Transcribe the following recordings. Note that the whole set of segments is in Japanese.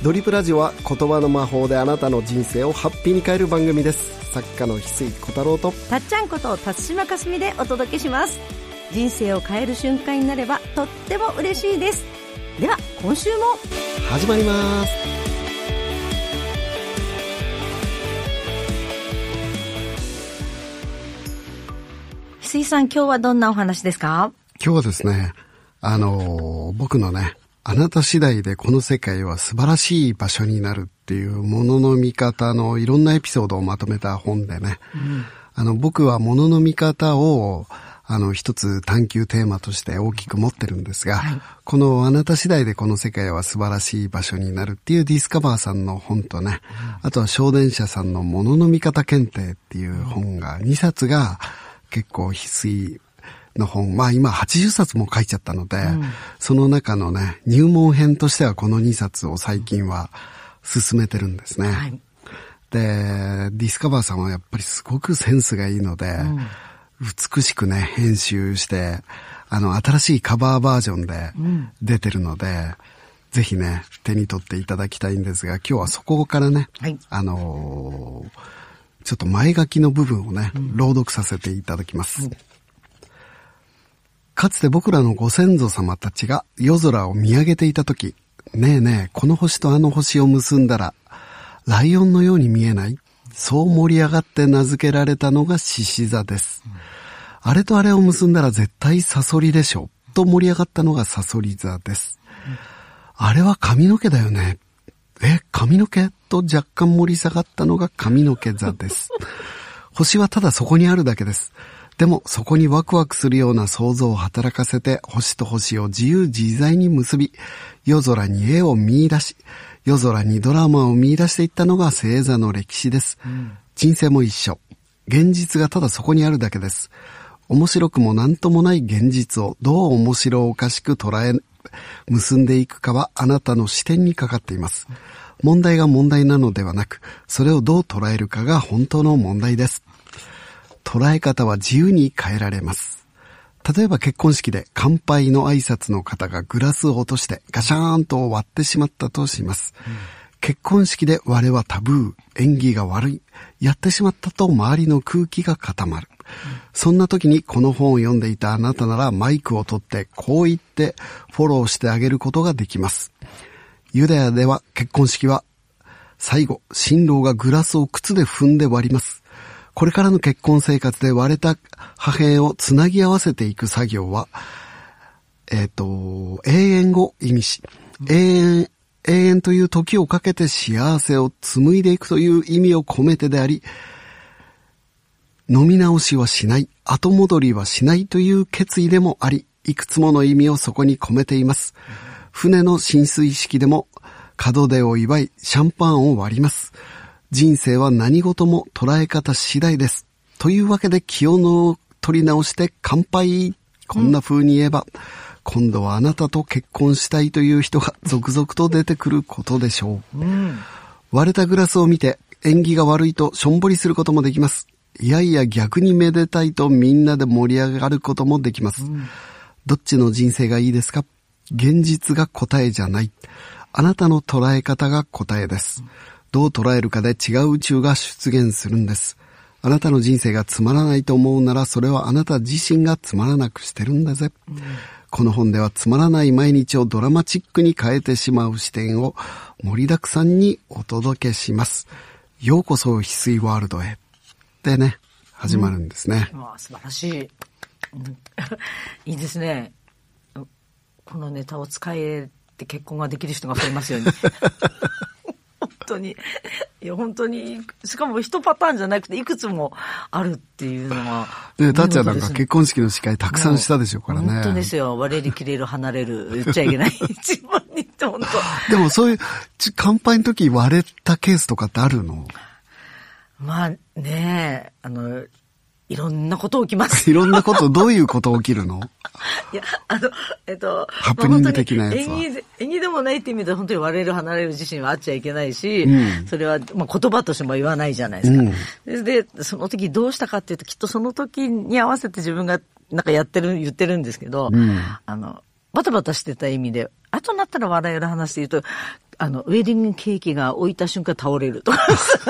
ドリップラジオは言葉の魔法であなたの人生をハッピーに変える番組です。作家の翡翠小太郎とたっちゃんこと辰島かすみでお届けします。人生を変える瞬間になればとっても嬉しいです。では今週も始まります。 翡翠さん、今日はどんなお話ですか？ 今日はですね、僕のね、あなた次第でこの世界は素晴らしい場所になるっていうものの見方のいろんなエピソードをまとめた本でね、僕はものの見方を一つ探求テーマとして大きく持ってるんですが、このあなた次第でこの世界は素晴らしい場所になるっていうディスカバーさんの本とね、あとは小電車さんのものの見方検定っていう本が2冊が結構翡翠の本、今80冊も書いちゃったので、その中のね、入門編としてはこの2冊を最近は進めてるんですね。で、ディスカバーさんはやっぱりすごくセンスがいいので、美しくね、編集して、新しいカバーバージョンで出てるので、ぜひね、手に取っていただきたいんですが、今日はそこからね、ちょっと前書きの部分をね、朗読させていただきます。かつて僕らのご先祖様たちが夜空を見上げていたとき、ねえねえ、この星とあの星を結んだら、ライオンのように見えない？そう盛り上がって名付けられたのが獅子座です。あれとあれを結んだら絶対サソリでしょと盛り上がったのがサソリ座です。あれは髪の毛だよね。髪の毛と若干盛り下がったのが髪の毛座です。星はただそこにあるだけです。でもそこにワクワクするような想像を働かせて星と星を自由自在に結び、夜空に絵を見出し、夜空にドラマを見出していったのが星座の歴史です。人生も一緒。現実がただそこにあるだけです。面白くもなんともない現実をどう面白おかしく捉え、結んでいくかはあなたの視点にかかっています。問題が問題なのではなく、それをどう捉えるかが本当の問題です。捉え方は自由に変えられます。例えば結婚式で乾杯の挨拶の方がグラスを落としてガシャーンと割ってしまったとします。結婚式で我はタブー、演技が悪い、やってしまったと周りの空気が固まる。そんな時にこの本を読んでいたあなたならマイクを取ってこう言ってフォローしてあげることができます。ユダヤでは結婚式は最後、新郎がグラスを靴で踏んで割ります。これからの結婚生活で割れた破片をつなぎ合わせていく作業は、永遠を意味し、永遠という時をかけて幸せを紡いでいくという意味を込めてであり、飲み直しはしない、後戻りはしないという決意でもあり、いくつもの意味をそこに込めています。船の進水式でも門出を祝い、シャンパンを割ります。人生は何事も捉え方次第です。というわけで気を取り直して乾杯。こんな風に言えば、今度はあなたと結婚したいという人が続々と出てくることでしょう。割れたグラスを見て縁起が悪いとしょんぼりすることもできます。いやいや逆にめでたいとみんなで盛り上がることもできます。どっちの人生がいいですか？現実が答えじゃない。あなたの捉え方が答えです。どう捉えるかで違う宇宙が出現するんです。あなたの人生がつまらないと思うならそれはあなた自身がつまらなくしてるんだぜ。この本ではつまらない毎日をドラマチックに変えてしまう視点を盛りだくさんにお届けします。ようこそ翡翠ワールドへ。でね、始まるんですね。 素晴らしい。いいですね。このネタを使えて結婚ができる人が増えますように。本当に。いや、本当に、しかも一パターンじゃなくていくつもあるっていうのは。 ね、たっちゃんなんか結婚式の司会たくさんしたでしょうからね。 本当ですよ。割れる、切れる、離れる、言っちゃいけない。一番にって本当。 でもそういう、乾杯の時割れたケースとかってあるの？ ねえ、いろんなこと起きます。 いろんなこと、どういうこと起きるの？ いや、 ハプニング的なやつは。 演技でもないって意味で本当に割れる離れる自身はあっちゃいけないし、それは、言葉としても言わないじゃないですか。で、その時どうしたかっていうと、きっとその時に合わせて自分がなんか言ってるんですけど、バタバタしてた意味で、後になったら笑える話で言うと、 ウェディングケーキが置いた瞬間倒れるとか。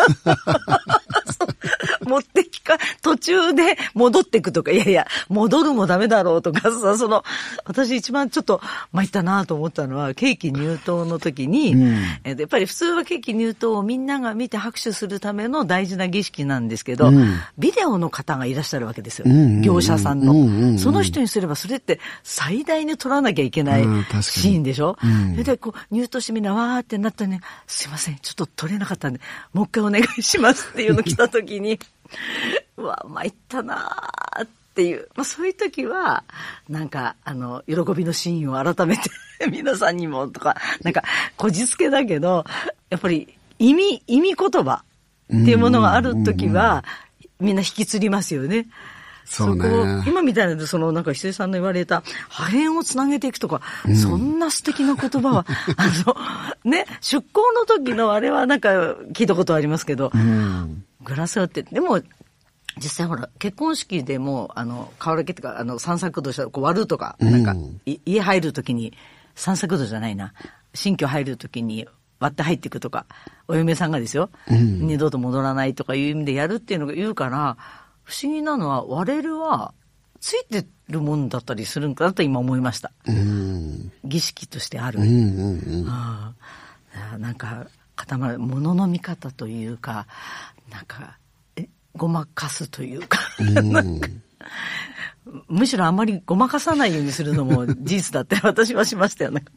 持ってきか、途中で戻ってくとか、いやいや、戻るもダメだろうとかさ、私一番ちょっと参ったなと思ったのは、ケーキ入刀の時に、やっぱり普通はケーキ入刀をみんなが見て拍手するための大事な儀式なんですけど、ビデオの方がいらっしゃるわけですよ。業者さんの。その人にすればそれって最大に撮らなきゃいけないシーンでしょ。それで入刀してみんなわーってなったらね、すいません、ちょっと撮れなかったんで、もう一回お願いしますっていうの来た時に、うわ、参ったなーっていう。そういう時は、なんか、喜びのシーンを改めて、皆さんにもとか、なんか、こじつけだけど、やっぱり、意味言葉っていうものがある時は、みんな引きつりますよね。 そうね。 今みたいな、なんか、石井さんの言われた、破片をつなげていくとか、そんな素敵な言葉は、ね、出航の時のあれはなんか、聞いたことありますけど、グラスをって、でも、実際ほら、結婚式でも、瓦家とか、散策道したら、割るとか、なんか、家入るときに、散策道じゃないな、新居入るときに割って入っていくとか、お嫁さんがですよ、二度と戻らないとかいう意味でやるっていうのが言うから、不思議なのは、割れるは、ついてるもんだったりするんかなと今思いました。儀式としてある。なんか、物の見方というか、なんか、ごまかすというか、なんかむしろあまりごまかさないようにするのも事実だって私はしましたよね。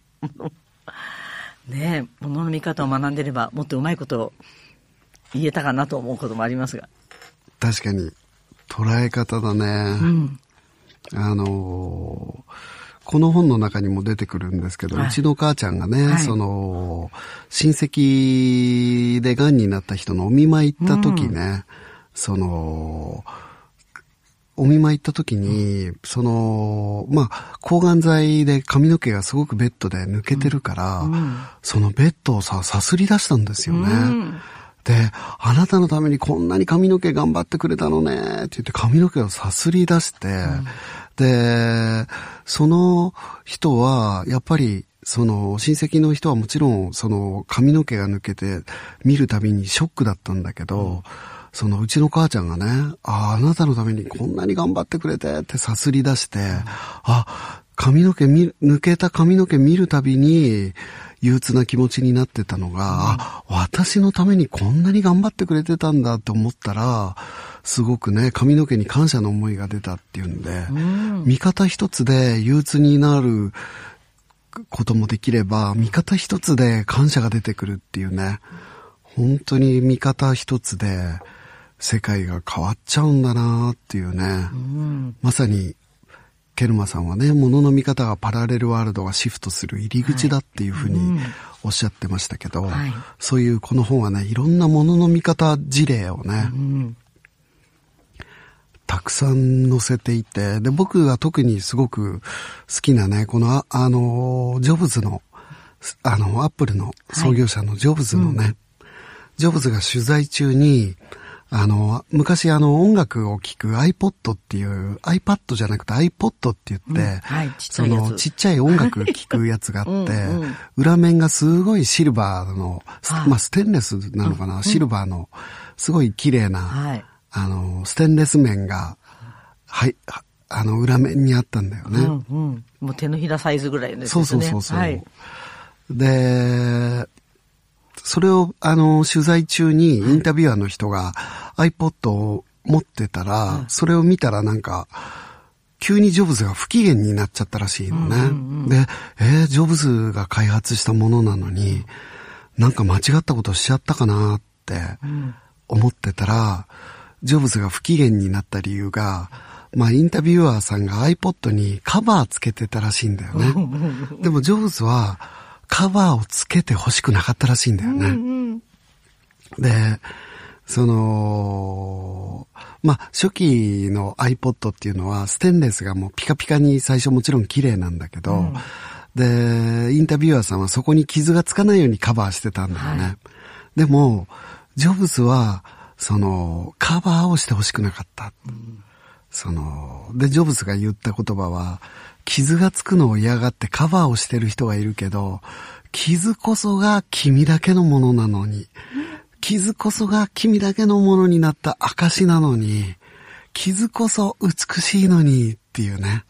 ねえ、物の見方を学んでればもっとうまいことを言えたかなと思うこともありますが。 確かに、捉え方だね。この本の中にも出てくるんですけど、うちの母ちゃんがね、親戚で癌になった人のお見舞い行った時ね、お見舞い行った時に、抗がん剤で髪の毛がすごくベッドで抜けてるから、そのベッドをさすり出したんですよね。で、あなたのためにこんなに髪の毛頑張ってくれたのね、って言って髪の毛をさすり出して、で、その人は、やっぱり、親戚の人はもちろん、髪の毛が抜けて見るたびにショックだったんだけど、うちの母ちゃんがね、あなたのためにこんなに頑張ってくれてってさすり出して、抜けた髪の毛見るたびに、憂鬱な気持ちになってたのが、私のためにこんなに頑張ってくれてたんだって思ったら、すごくね、髪の毛に感謝の思いが出たっていうんで、見方一つで憂鬱になることもできれば、見方一つで感謝が出てくるっていうね、本当に見方一つで世界が変わっちゃうんだなっていうね、まさにケルマさんはね、物の見方がパラレルワールドがシフトする入り口だっていうふうにおっしゃってましたけど、そういうこの本はね、いろんな物の見方事例をね、たくさん載せていて、で、僕が特にすごく好きなね、この、ジョブズの、アップルの創業者のジョブズのね、ジョブズが取材中に、昔音楽を聴く iPod っていう、iPad じゃなくて iPod って言って、ちっちゃい音楽聴くやつがあって、裏面がすごいシルバーの、ステンレスなのかな、シルバーの、すごい綺麗な、ステンレス面が、裏面にあったんだよね。 もう手のひらサイズぐらいですね。 そう。で、それを、取材中にインタビュアーの人が iPod を持ってたら、それを見たらなんか、急にジョブズが不機嫌になっちゃったらしいのね。で、ジョブズが開発したものなのに、なんか間違ったことしちゃったかなって思ってたら、ジョブズが不機嫌になった理由が、インタビュアーさんが iPod にカバーつけてたらしいんだよね。でもジョブズはカバーをつけて欲しくなかったらしいんだよね。で、初期の iPod っていうのはステンレスがもうピカピカに最初もちろん綺麗なんだけど、で、インタビュアーさんはそこに傷がつかないようにカバーしてたんだよね。でも、ジョブズは、カバーをして欲しくなかった。 で、ジョブズが言った言葉は、傷がつくのを嫌がってカバーをしてる人がいるけど、傷こそが君だけのものなのに、傷こそが君だけのものになった証なのに、傷こそ美しいのにっていうね、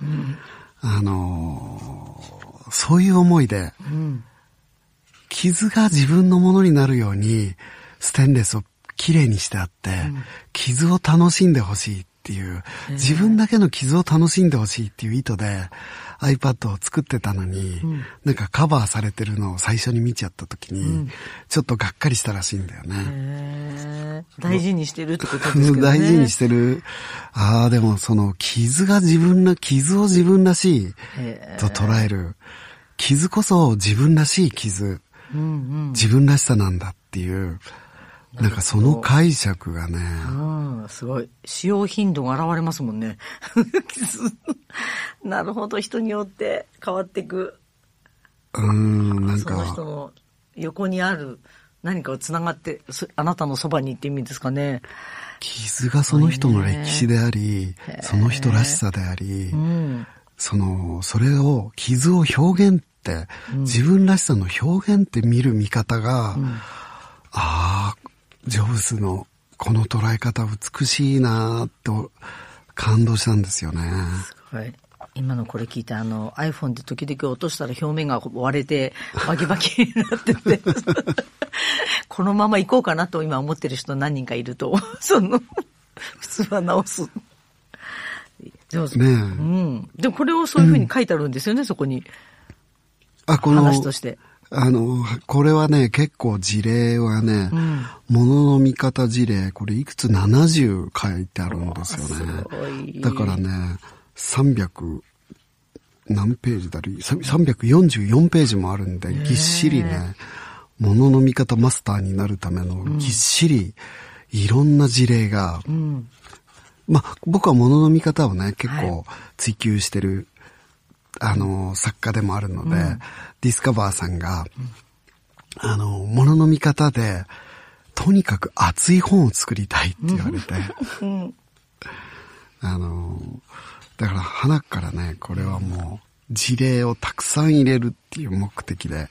そういう思いで、傷が自分のものになるようにステンレスをきれいにしてあって、傷を楽しんでほしいっていう、自分だけの傷を楽しんでほしいっていう意図で iPad を作ってたのに、なんかカバーされてるのを最初に見ちゃった時に、ちょっとがっかりしたらしいんだよね。 大事にしてるってことですけどね。 大事にしてる。でもその傷を自分らしいと捉える。傷こそ自分らしい傷。自分らしさなんだっていう。なんかその解釈がね。 すごい。使用頻度が現れますもんね。なるほど。人によって変わっていく。 なんか。 その人の横にある何かをつながって、あなたのそばにって意味ですかね。 傷がその人の歴史であり、その人らしさであり、それを、傷を表現って、自分らしさの表現って見る見方が、ジョブズのこの捉え方美しいなと感動したんですよね。 すごい。今のこれ聞いてiPhone で時々落としたら表面が割れてバキバキになっててこのまま行こうかなと今思ってる人何人かいると普通は直す。上手。ねでもこれをそういうふうに書いてあるんですよね、そこに。話として。 これはね、結構事例はね、物の見方事例、これいくつ70書いてあるんですよね。だからね、300何ページだろ、344ページもあるんで、ぎっしりね、物の見方マスターになるためのぎっしり、いろんな事例が、僕は物の見方をね、結構追求してる、作家でもあるので、ディスカバーさんが、物の見方で、とにかく熱い本を作りたいって言われて、だから花からね、これはもう事例をたくさん入れるっていう目的で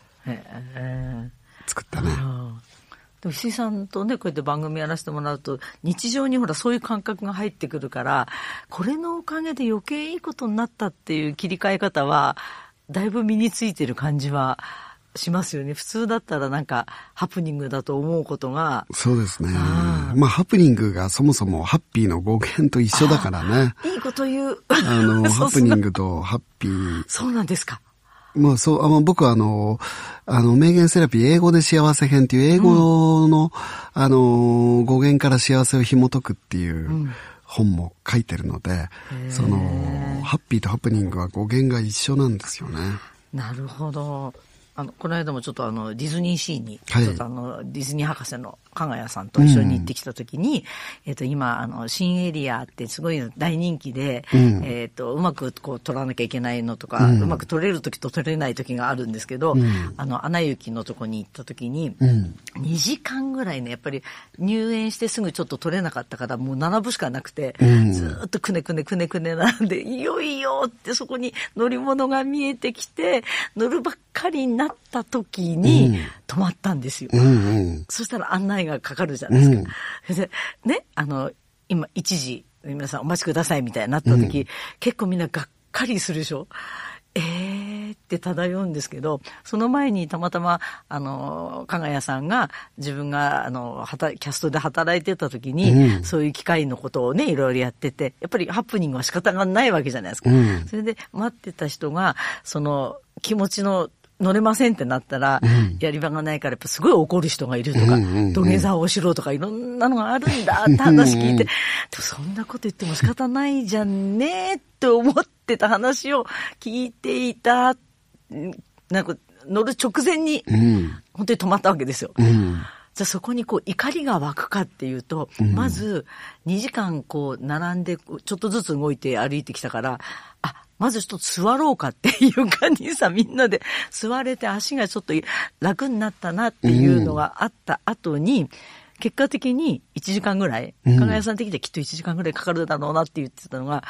作ったね。 でも石井さんとね、こうやって番組やらせてもらうと、日常にほらそういう感覚が入ってくるから、これのおかげで余計いいことになったっていう切り替え方は、だいぶ身についてる感じはしますよね。普通だったらなんかハプニングだと思うことが。 そうですね。ハプニングがそもそもハッピーの語源と一緒だからね。 いいこと言う。 ハプニングとハッピー。 そうなんですか。 僕は名言セラピー英語で幸せ編っていう英語の、語源から幸せを紐解くっていう本も書いてるので、ハッピーとハプニングは語源が一緒なんですよね。 なるほど。この間もちょっとディズニーシーに、ちょっとディズニー博士の加賀谷さんと一緒に行ってきたときに、今、新エリアってすごい大人気で、うまくこう撮らなきゃいけないのとか、うまく撮れるときと撮れないときがあるんですけど、アナ雪のとこに行ったときに、2時間ぐらいね、やっぱり入園してすぐちょっと撮れなかったから、もう並ぶしかなくて、ずっとくねくねなんで、いよいよってそこに乗り物が見えてきて、乗るばっかりになった時に止まったんですよ。そしたら案内がかかるじゃないですか。それでね、今1時皆さんお待ちくださいみたいになった時、結構みんながっかりするでしょ。って漂うんですけど、その前にたまたま加賀谷さんが自分がキャストで働いてた時に、そういう機会のことをねいろいろやってて、やっぱりハプニングは仕方がないわけじゃないですか。それで待ってた人がその気持ちの乗れませんってなったら、やり場がないからやっぱすごい怒る人がいるとか、土下座をしろとかいろんなのがあるんだって話聞いて、でもそんなこと言っても仕方ないじゃんねって思ってた話を聞いていた、なんか乗る直前に本当に止まったわけですよ。じゃあそこにこう怒りが湧くかっていうと、まず2時間こう並んでちょっとずつ動いて歩いてきたから、まずちょっと座ろうかっていう感じにさ、みんなで座れて足がちょっと楽になったなっていうのがあった後に、結果的に1時間ぐらい、加賀谷さん的にはきっと1時間ぐらいかかるだろうなって言ってたのが、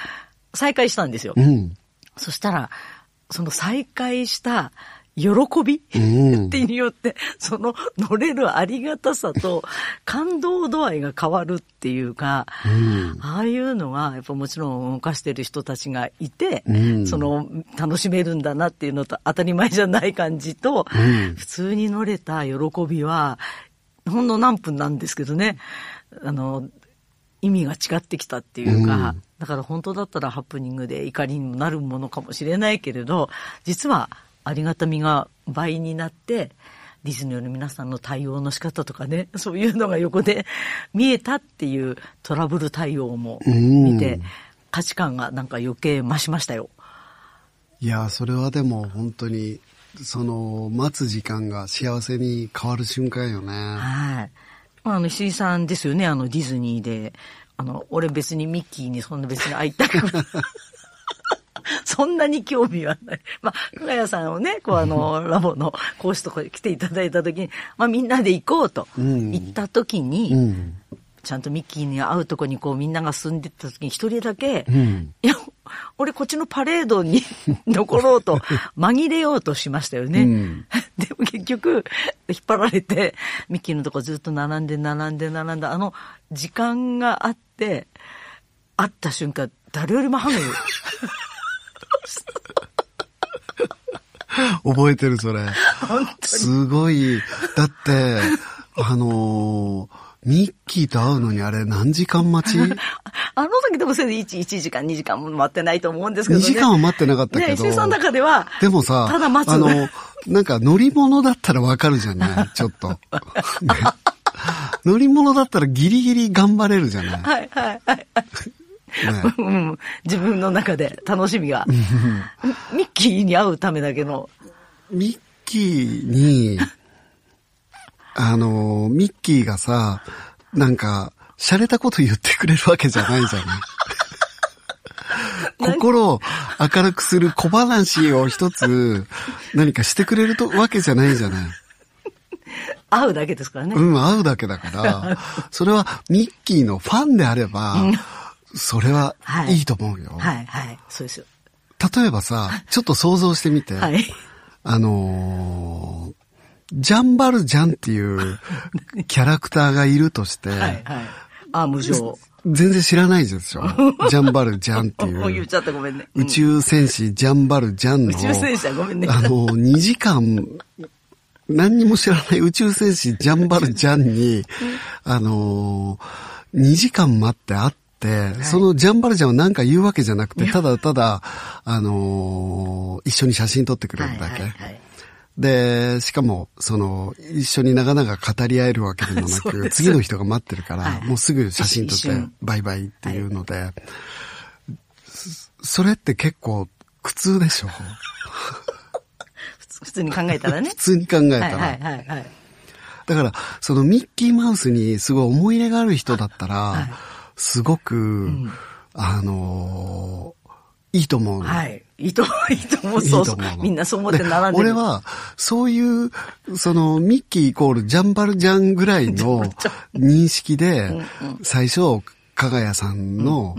再会したんですよ。 うん。 そしたら、その再会した喜びってによって、その乗れるありがたさと感動度合いが変わるっていうか、ああいうのがやっぱもちろん動かしてる人たちがいて、その楽しめるんだなっていうのと当たり前じゃない感じと、普通に乗れた喜びはほんの何分なんですけどね、意味が違ってきたっていうか、だから本当だったらハプニングで怒りにもなるものかもしれないけれど、実はありがたみが倍になって、ディズニーの皆さんの対応の仕方とかね、そういうのが横で見えたっていうトラブル対応も見て、価値観がなんか余計増しましたよ。 いや、それはでも本当に、待つ時間が幸せに変わる瞬間よね。 はい。石井さんですよね、ディズニーで。俺別にミッキーにそんな別に会いたくない。そんなに興味はない。加賀谷さんをね、ラボの講師とか来ていただいたときに、みんなで行こうと言ったときに、ちゃんとミッキーに会うとこにみんなが住んでたときに一人だけ、いや、俺こっちのパレードに残ろうと紛れようとしましたよね。でも結局、引っ張られて、ミッキーのとこずっと並んで、時間があって、会った瞬間、誰よりもハグ覚えてる、それ。 本当に。 すごい。だって、ミッキーと会うのにあれ何時間待ちあの時でもそれで1時間、2時間も待ってないと思うんですけどね。 2時間は待ってなかったけど。 石井さんの中では、 でもさ、 ただ待つ。 なんか乗り物だったらわかるじゃないちょっと。ね、乗り物だったらギリギリ頑張れるじゃない。 はいはいはい。ね、自分の中で楽しみが。ミッキーに会うためだけの。 ミッキーに、ミッキーがさ、なんか、洒落たこと言ってくれるわけじゃないじゃない。心を明るくする小話を一つ何かしてくれるわけじゃないじゃない。 会うだけですからね。 会うだけだから、それはミッキーのファンであれば、それはいいと思うよ。 はい、はい、そうですよ。 例えばさ、ちょっと想像してみて、 はい、 ジャンバルジャンっていうキャラクターがいるとして、 はいはい、無情。 全然知らないでしょ。ジャンバルジャンっていう。 言っちゃったごめんね。 宇宙戦士ジャンバルジャンの。 宇宙戦士はごめんね。 2時間、何にも知らない宇宙戦士ジャンバルジャンに、2時間待って会って、そのジャンバルジャンは何か言うわけじゃなくて、ただただ、一緒に写真撮ってくれるだけ。で、しかも、一緒に長々語り合えるわけでもなく、次の人が待ってるから、もうすぐ写真撮って、バイバイっていうので、それって結構苦痛でしょ。 普通に考えたらね。 普通に考えたら。だから、ミッキーマウスにすごい思い入れがある人だったら、すごく、いいと思う。 はい。いいと思う。そうそう。みんなそう思って並んでる。 俺は、そういう、ミッキーイコールジャンバルジャンぐらいの認識で、最初、加賀谷さんの、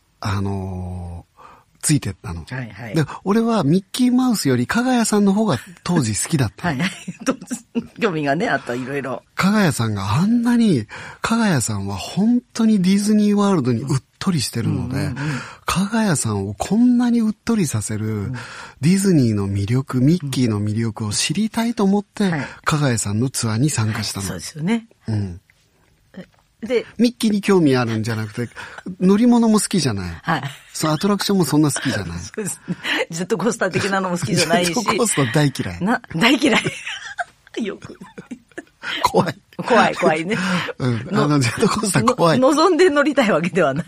ついてったの。 はいはい。 で、俺はミッキーマウスより加賀谷さんの方が当時好きだった。 はい。興味がね、あった、いろいろ。 加賀谷さんがあんなに、加賀谷さんは本当にディズニーワールドにうっとりしてるので、加賀谷さんをこんなにうっとりさせるディズニーの魅力、ミッキーの魅力を知りたいと思って、加賀谷さんのツアーに参加したの。 そうですよね。 で、ミッキーに興味あるんじゃなくて、乗り物も好きじゃない。 はい。 アトラクションもそんな好きじゃない。 そうですね。ジェットコースター的なのも好きじゃないし。 ジェットコースター大嫌い。 大嫌い。よく。 怖い。 怖いね。 ジェットコースター怖い。 望んで乗りたいわけではない。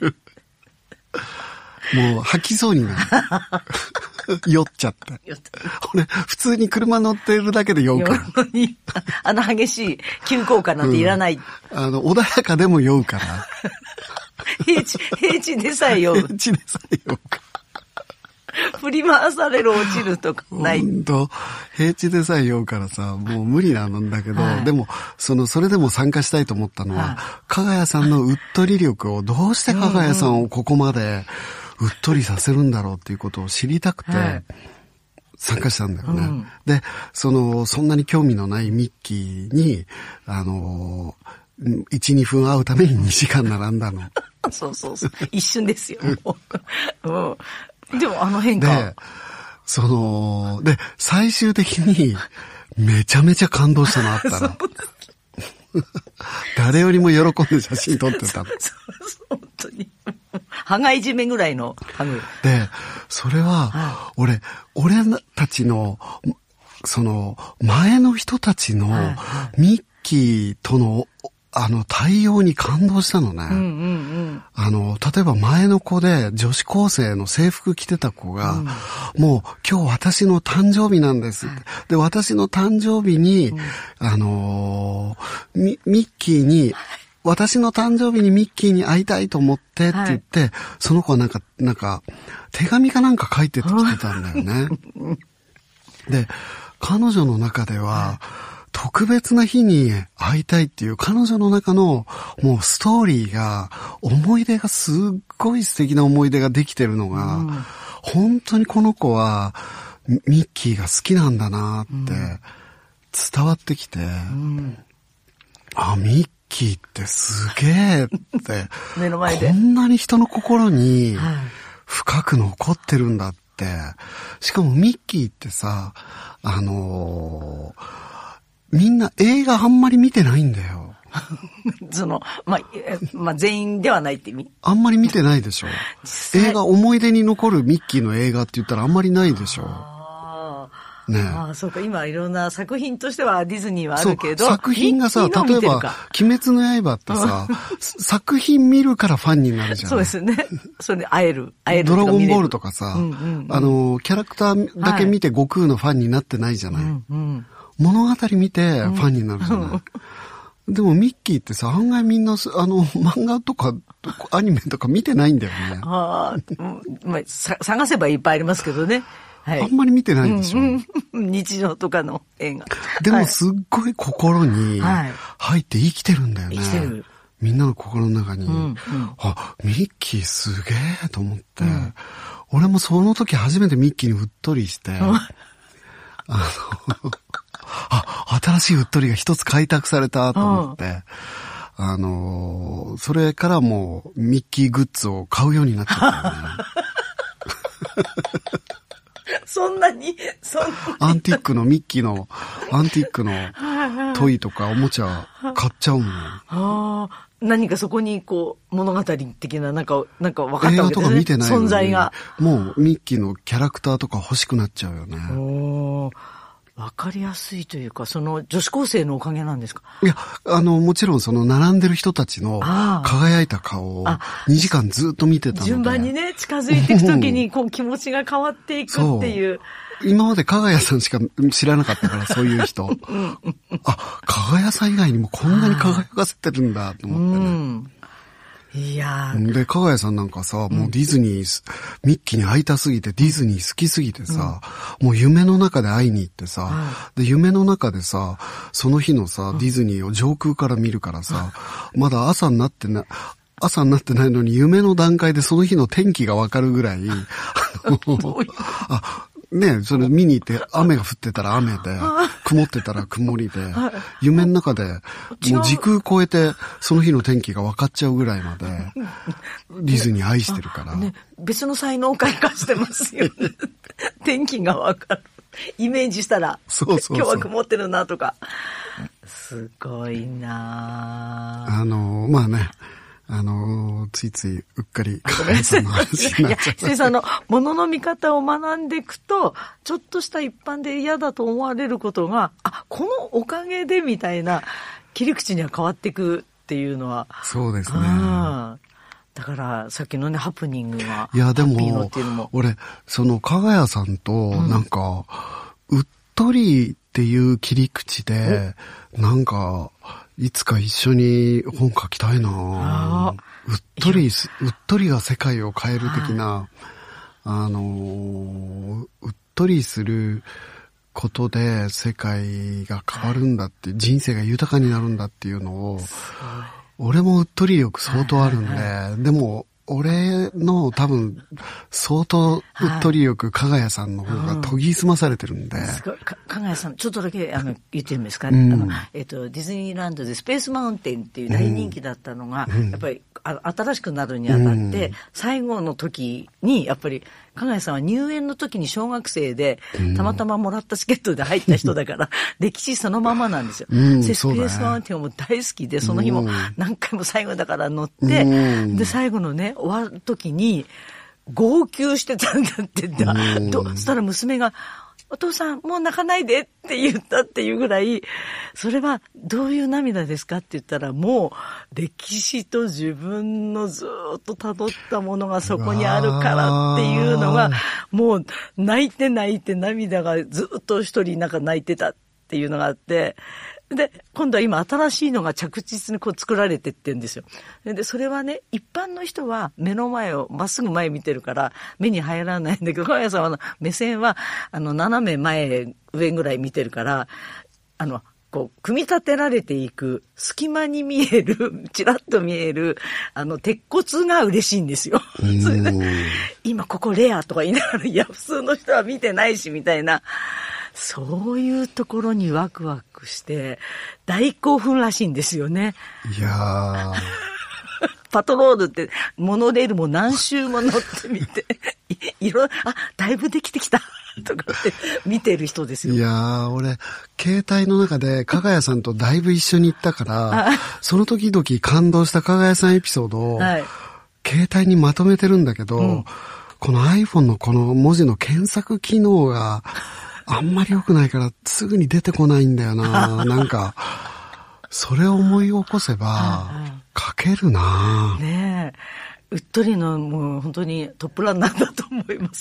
もう吐きそうになる。酔っちゃって。俺、普通に車乗ってるだけで酔うから。 激しい急降下なんていらない。 穏やかでも酔うから。 平地でさえ酔う。 平地でさえ酔うから。 振り回される落ちるとかない。 平地でさえ酔うからさ、もう無理なんだけど、でも、それでも参加したいと思ったのは、加賀谷さんのうっとり力を、どうして加賀谷さんをここまで、 うっとりさせるんだろうっていうことを知りたくて、参加したんだよね。で、そんなに興味のないミッキーに、1、2分会うために2時間並んだの。 そう。一瞬ですよ。でも変化。 で、最終的に、めちゃめちゃ感動したのあったら。誰よりも喜んで写真撮ってたの。 本当に。羽がいじめぐらいのハグ。 で、それは、俺たちの、前の人たちの、ミッキーとの、対応に感動したのね。例えば前の子で女子高生の制服着てた子が、もう今日私の誕生日なんです。で、私の誕生日に、ミッキーに、私の誕生日にミッキーに会いたいと思ってって言って、その子はなんか、手紙かなんか書いてきてたんだよね。で、彼女の中では、特別な日に会いたいっていう彼女の中のもうストーリーが、思い出がすっごい素敵な思い出ができてるのが、本当にこの子はミッキーが好きなんだなって伝わってきて、あ、ミッキーってすげえって目の前でこんなに人の心に深く残ってるんだって。しかもミッキーってさ、みんな映画あんまり見てないんだよ。 全員ではないって意味。 あんまり見てないでしょ。映画、思い出に残るミッキーの映画って言ったらあんまりないでしょ。ねえ。 そうか、今いろんな作品としてはディズニーはあるけど。 作品がさ、例えば、鬼滅の刃ってさ、作品見るからファンになるじゃん。 そうですね。それで会える。 ドラゴンボールとかさ、キャラクターだけ見て悟空のファンになってないじゃない。物語見てファンになるじゃない。でもミッキーってさ、案外みんな漫画とかアニメとか見てないんだよね。 探せばいっぱいありますけどね。 あんまり見てないでしょ。 日常とかの映画。 でもすっごい心に入って生きてるんだよね。 生きてる。 みんなの心の中に。あ、ミッキーすげえと思って、俺もその時初めてミッキーにうっとりして、新しいうっとりが一つ開拓されたと思って、それからもうミッキーグッズを買うようになっちゃったよね。 そんなにアンティックのミッキーのアンティックのトイとかおもちゃ買っちゃうの。 何かそこにこう物語的ななんか分かったわけですね。映画とか見てないのに存在が。 もうミッキーのキャラクターとか欲しくなっちゃうよね。 わかりやすいというか、その女子高生のおかげなんですか？ いや、もちろんその並んでる人たちの輝いた顔を2時間ずっと見てたので。 順番にね、近づいていくときにこう気持ちが変わっていくっていう。 今まで加賀谷さんしか知らなかったから、そういう人。あ、加賀谷さん以外にもこんなに輝かせてるんだと思ってね。 いやで、加賀谷さんなんかさ、もうディズニー、ミッキーに会いたすぎて、ディズニー好きすぎてさ、もう夢の中で会いに行ってさ、で、夢の中でさ、その日のさ、ディズニーを上空から見るからさ、まだ朝になってないのに夢の段階でその日の天気がわかるぐらい、ね、それ見に行って雨が降ってたら雨で、曇ってたら曇りで、夢の中でもう時空超えてその日の天気が分かっちゃうぐらいまで、ディズニー愛してるから。 別の才能を開花してますよね。天気が分かる。イメージしたら、今日は曇ってるなとか。すごいなぁ。 まあね。ついついうっかり加賀谷さんの話になっちゃった。 先生物の見方を学んでいくと、ちょっとした一般で嫌だと思われることが、このおかげでみたいな切り口には変わっていくっていうのは。 そうですね。 だからさっきのねハプニングが。 いやでも俺その加賀谷さんとなんか、うっとりっていう切り口でなんか。いつか一緒に本書きたいな。うっとりが世界を変える的な、うっとりすることで世界が変わるんだって、人生が豊かになるんだっていうのを、俺もうっとり力相当あるんで、でも俺の多分、相当うっとりよく、かがやさんの方が研ぎ澄まされてるんで。 すごい。かがやさん、ちょっとだけ言ってるんですか、ディズニーランドでスペースマウンテンっていう大人気だったのが、やっぱり新しくなるにあたって、最後の時に、やっぱり、かがやさんは入園の時に小学生で、たまたまもらったチケットで入った人だから、歴史そのままなんですよ。スペースマウンテンも大好きで、その日も何回も最後だから乗って、で、最後のね、終わる時に、号泣してたんだってそしたら娘が、お父さんもう泣かないでって言ったっていうぐらい、それはどういう涙ですかって言ったら、もう歴史と自分のずっと辿ったものがそこにあるからっていうのが、もう泣いて涙がずっと一人なんか泣いてたっていうのがあって、で、今度は今新しいのが着実にこう作られてってんですよ。で、それはね、一般の人は目の前をまっすぐ前見てるから目に入らないんだけど、かがやさんの目線は斜め前上ぐらい見てるから、こう、組み立てられていく隙間に見える、ちらっと見える、鉄骨が嬉しいんですよ。それで、今ここレアとか言いながら、いや、普通の人は見てないし、みたいな。そういうところにワクワクして大興奮らしいんですよね。 いやー。 パトロールってモノレールも何周も乗ってみて、だいぶできてきたとかって見てる人ですよ。 いやー、俺、携帯の中でかがやさんとだいぶ一緒に行ったから、その時々感動したかがやさんエピソードを、携帯にまとめてるんだけど、この iPhone のこの文字の検索機能が、あんまり良くないからすぐに出てこないんだよな。なんか、それを思い起こせば、書けるな。 ねえ。うっとりのもう本当にトップランナーだと思います、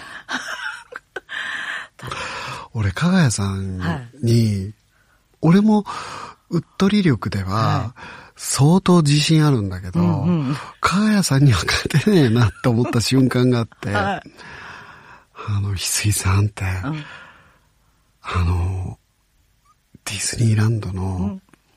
俺、かがやさんに、俺もうっとり力では、相当自信あるんだけど、かがやさんには勝てねえなって思った瞬間があって、翡翠さんって、ディズニーランドの、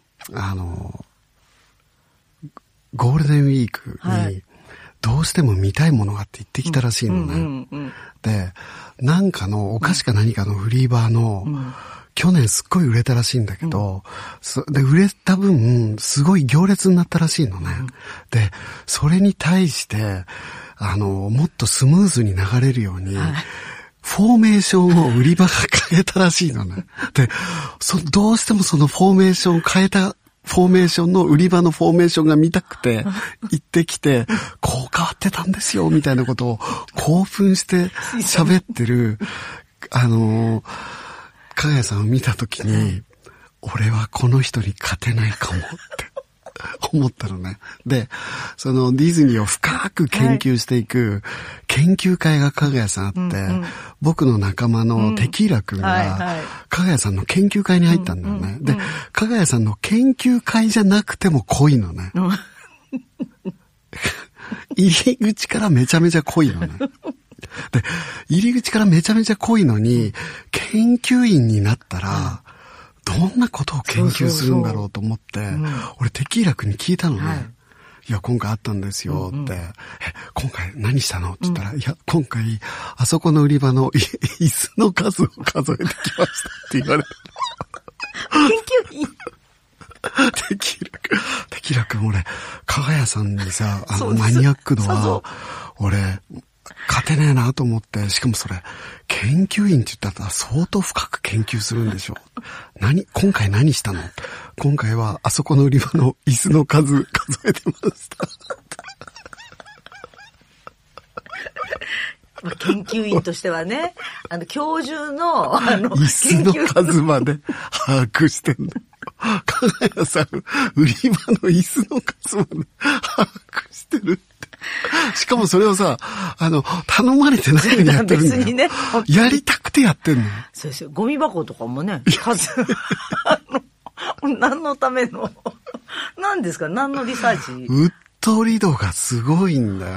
ゴールデンウィークに、どうしても見たいものがあって行ってきたらしいのね。で、なんかのお菓子か何かのフリーバーの、去年すっごい売れたらしいんだけど、で、売れた分、すごい行列になったらしいのね。で、それに対して、もっとスムーズに流れるように、フォーメーションを売り場が変えたらしいのね。で、どうしてもそのフォーメーションを変えた、フォーメーションの売り場のフォーメーションが見たくて、行ってきて、こう変わってたんですよ、みたいなことを興奮して喋ってる、かがやさんを見たときに、俺はこの人に勝てないかもって。思ったのね。で、そのディズニーを深く研究していく研究会がかがやさんあって、僕の仲間のテキーラ君がかがやさんの研究会に入ったんだよね。で、かがやさんの研究会じゃなくても濃いのね。入り口からめちゃめちゃ濃いのね。で、入り口からめちゃめちゃ濃いのに、研究員になったら、どんなことを研究するんだろうと思って、俺テキーラ君に聞いたのね。いや、今回あったんですよって、今回何したのって言ったら、いや、今回、あそこの売り場の椅子の数を数えてきましたって言われて。 研究員テキーラ君、俺、かがやさんにさ、マニアック度は、俺、勝てねえなと思って、しかもそれ、研究員って言ったら相当深く研究するんでしょ。今回何したの？今回はあそこの売り場の椅子の数数えてました。 研究員としてはね、教授の、 椅子の数まで把握してんの。かがやさん、売り場の椅子の数まで把握してる。しかもそれをさ、頼まれてないのにやってるんだよ。別にね。やりたくてやってんの。 そうですよ。ゴミ箱とかもね、何のための、何ですか？何のリサーチ？ うっとり度がすごいんだよ。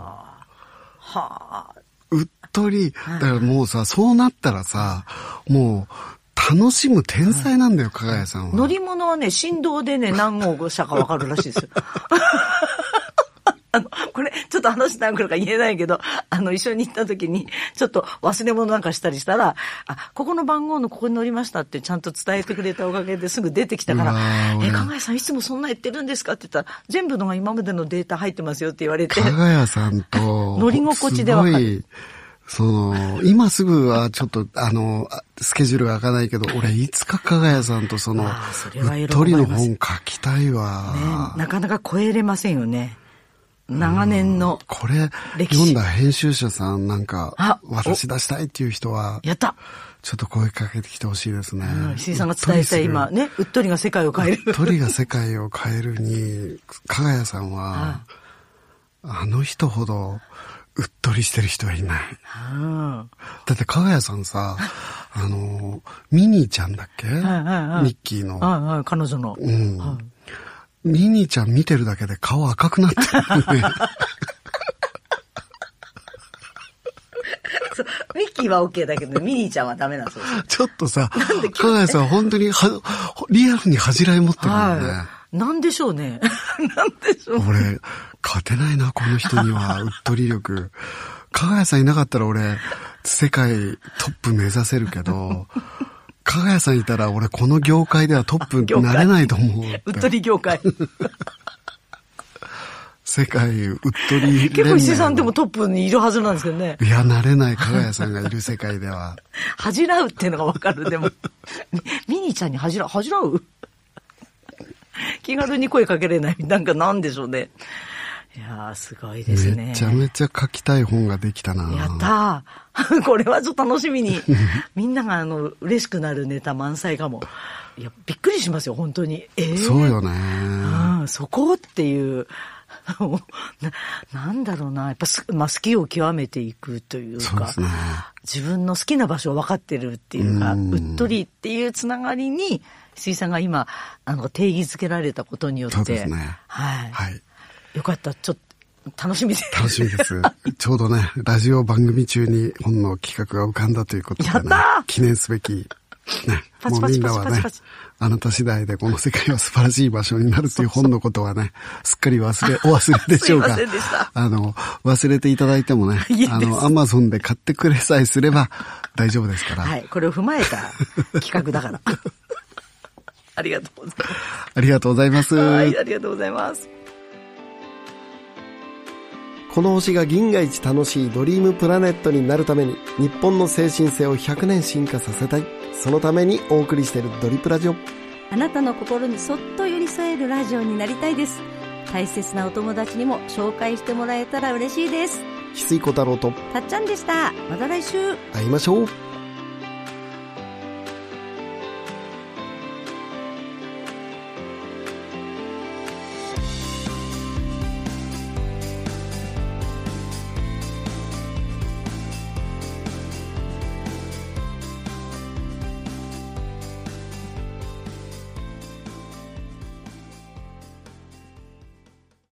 うっとり、だからもうさ、そうなったらさ、もう、楽しむ天才なんだよ、かがやさんは。 乗り物はね、振動でね、何号車かわかるらしいですよ。 これ、ちょっと話何回か言えないけど、一緒に行った時に、ちょっと忘れ物なんかしたりしたら、ここの番号のここに乗りましたってちゃんと伝えてくれたおかげですぐ出てきたから、加賀谷さんいつもそんな言ってるんですかって言ったら、全部のが今までのデータ入ってますよって言われて。 加賀谷さんと、 乗り心地でわかる。 今すぐはちょっと、スケジュールが開かないけど、俺いつか加賀谷さんとうっとりの本書きたいわ、 ね。なかなか超えれませんよね。長年のこれ読んだ編集者さんなんか私出したいっていう人はやったちょっと声かけてきてほしいですね。 石井さんが伝えたい今ね、うっとりが世界を変える。 うっとりが世界を変えるに加賀谷さんはあの人ほどうっとりしてる人はいない。だって加賀谷さんさミニーちゃんだっけ、ミッキーの、 彼女の、 ミニーちゃん見てるだけで顔赤くなってるね。 ミッキーは OK だけど、ミニーちゃんはダメなんですよ。 ちょっとさ、加賀谷さん本当にリアルに恥じらい持ってるもんね。 なんでしょうね。なんでしょう。 俺、勝てないな、この人には、うっとり力。加賀谷さんいなかったら俺、世界トップ目指せるけど、加賀谷さんいたら俺この業界ではトップになれないと思う。 うっとり業界。 世界うっとり連盟。 結構石井さんでもトップにいるはずなんですけどね。 いや、なれない加賀谷さんがいる世界では。 恥じらうっていうのがわかる。でも、ミニーちゃんに恥じらう気軽に声かけれない。なんでしょうね。いやー、すごいですね。 めちゃめちゃ書きたい本ができたな。 やったー。これはちょっと楽しみに。みんなが嬉しくなるネタ満載かも。いや、びっくりしますよ、本当に。 そうよね。 そこっていう。なんだろうな。やっぱ好きを極めていくというか。 そうですね。 自分の好きな場所を分かってるっていうか、うっとりっていうつながりに、石井さんが今、定義づけられたことによって。 そうですね。 はい。 はい。 よかった。ちょっと、楽しみです。 楽しみです。ちょうどね、ラジオ番組中に本の企画が浮かんだということで、ね、 やったー記念すべき、ね、もうみんなはね、あなた次第でこの世界は素晴らしい場所になるという本のことはね、すっかりお忘れでしょうか。 すいませんでした。 忘れていただいてもね、Amazon で買ってくれさえすれば大丈夫ですから。 はい、これを踏まえた企画だから。ありがとうございます。 ありがとうございます。 はい、ありがとうございます。 この星が銀河一楽しいドリームプラネットになるために日本の精神性を100年進化させたい。そのためにお送りしているドリプラジオ。 あなたの心にそっと寄り添えるラジオになりたいです。大切なお友達にも紹介してもらえたら嬉しいです。 翡翠小太郎とたっちゃんでした。また来週会いましょう。